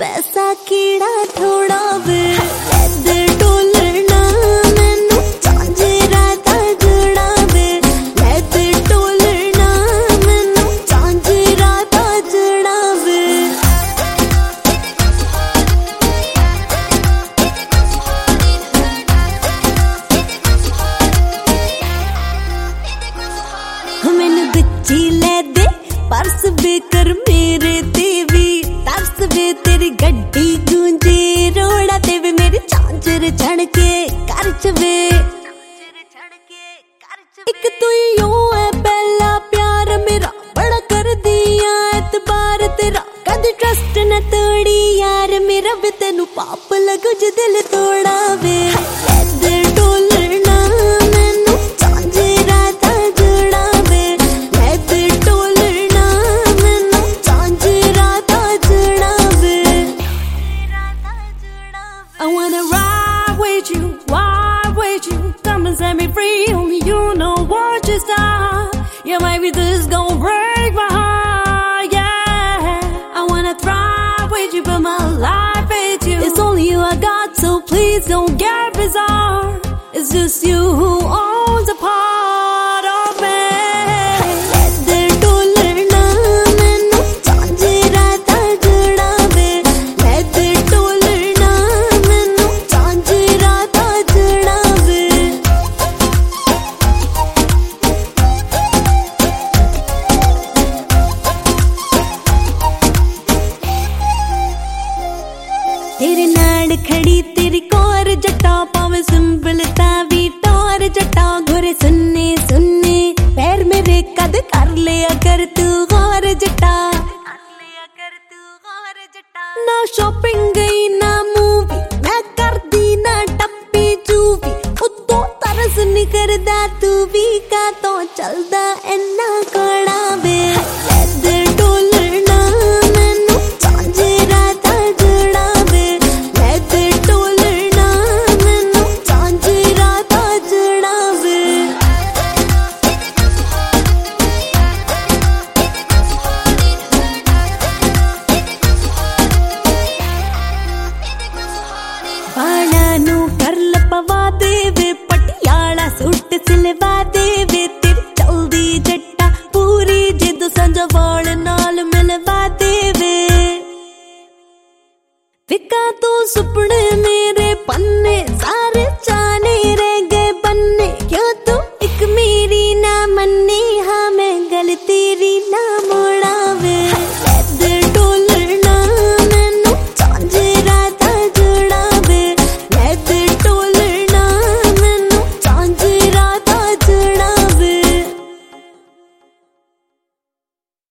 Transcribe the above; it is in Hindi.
पैसा कीड़ा थोड़ा वे दे टोलना मैनू झांझरा दा जड़ा वे दे टोलना मैनू झांझरा दा जड़ा वे मैनू बच्ची ले दे पर्स बेकर मेरे देवी तरस वे तेरी गड्डी गूंजे रोड़ा ते वे मेरी झांझर छड़के करच वे एक तू ही है पहला प्यार मेरा बड़ा कर दिया एतबार तेरा कद ट्रस्ट न तोड़ी यार मेरा वे तेनू पाप लगो जो दिल तोड़ा वे दे टोलना मैनू झांझरा दा जड़ा वे दे टोलना मैनू झांझरा दा जड़ा वे I wanna ride with you, come and set me free. Only you know what you start. Yeah, maybe this gon' break my heart. Yeah, I wanna thrive with you, but my life with you. It's only you I got, so please don't get bizarre. It's just you who owns a part of me. दे टोलना मैनू झांझरा दा जड़ा वे दे टोलना मैनू झांझरा दा जड़ा वे तेरे नाड़ खड़ी तेरी कोर जट्टा पावे सिंपल तावी टोर जट्टा घोरे सुन्ने सुन्ने पैर मेरे कद कर लिया कर तू गौर जट्टा ना शॉपिंग गई ना मूवी मैं कर दी ना टप्पी चूवी उतो तरस नहीं करदा तू भी का तो चलदा इन्ना कोड़ा वे दे टोलना मैनू झांझरा दा जड़ा वे दे टोलना मैनू झांझरा दा जड़ा वे बाणा नू करल पवा दे वे पटियाला सूट सिलवा दे वे तेरी चलदी जट्टा पूरी जिद संजवाड़